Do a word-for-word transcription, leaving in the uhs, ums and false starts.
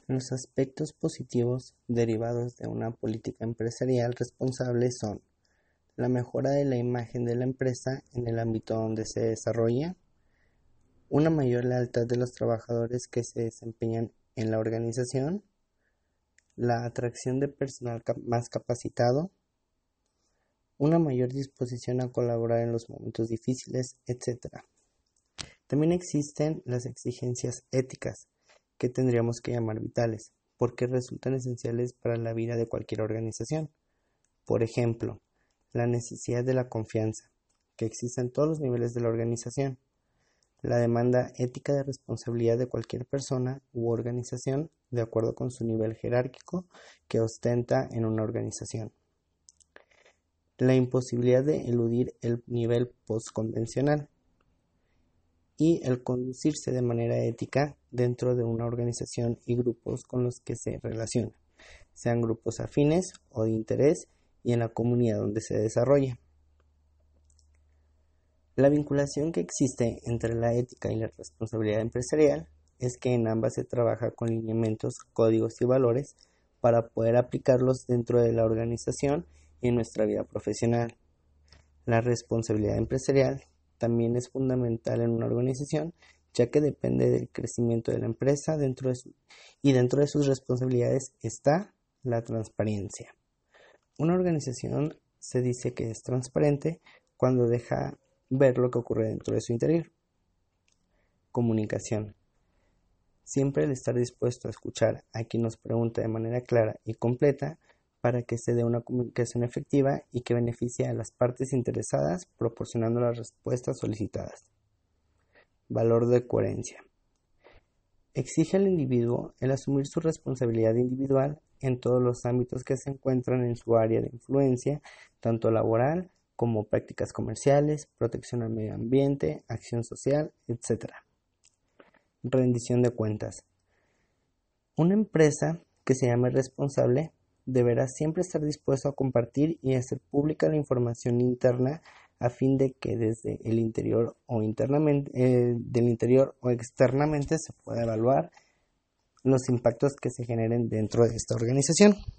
Los aspectos positivos derivados de una política empresarial responsable son la mejora de la imagen de la empresa en el ámbito donde se desarrolla, una mayor lealtad de los trabajadores que se desempeñan en la organización, la atracción de personal cap- más capacitado, una mayor disposición a colaborar en los momentos difíciles, etcétera. También existen las exigencias éticas, que tendríamos que llamar vitales, porque resultan esenciales para la vida de cualquier organización. Por ejemplo, la necesidad de la confianza, que existe en todos los niveles de la organización, la demanda ética de responsabilidad de cualquier persona u organización de acuerdo con su nivel jerárquico que ostenta en una organización, la imposibilidad de eludir el nivel postconvencional y el conducirse de manera ética dentro de una organización y grupos con los que se relaciona, sean grupos afines o de interés y en la comunidad donde se desarrolla. La vinculación que existe entre la ética y la responsabilidad empresarial es que en ambas se trabaja con lineamientos, códigos y valores para poder aplicarlos dentro de la organización y en nuestra vida profesional. La responsabilidad empresarial también es fundamental en una organización, ya que depende del crecimiento de la empresa dentro de su, y dentro de sus responsabilidades está la transparencia. Una organización se dice que es transparente cuando deja ver lo que ocurre dentro de su interior. Comunicación. Siempre el estar dispuesto a escuchar a quien nos pregunta de manera clara y completa para que se dé una comunicación efectiva y que beneficie a las partes interesadas proporcionando las respuestas solicitadas. Valor de coherencia. Exige al individuo el asumir su responsabilidad individual en todos los ámbitos que se encuentran en su área de influencia, tanto laboral como prácticas comerciales, protección al medio ambiente, acción social, etcétera. Rendición de cuentas. Una empresa que se llame responsable deberá siempre estar dispuesto a compartir y hacer pública la información interna a fin de que desde el interior o internamente, eh, del interior o externamente se pueda evaluar los impactos que se generen dentro de esta organización.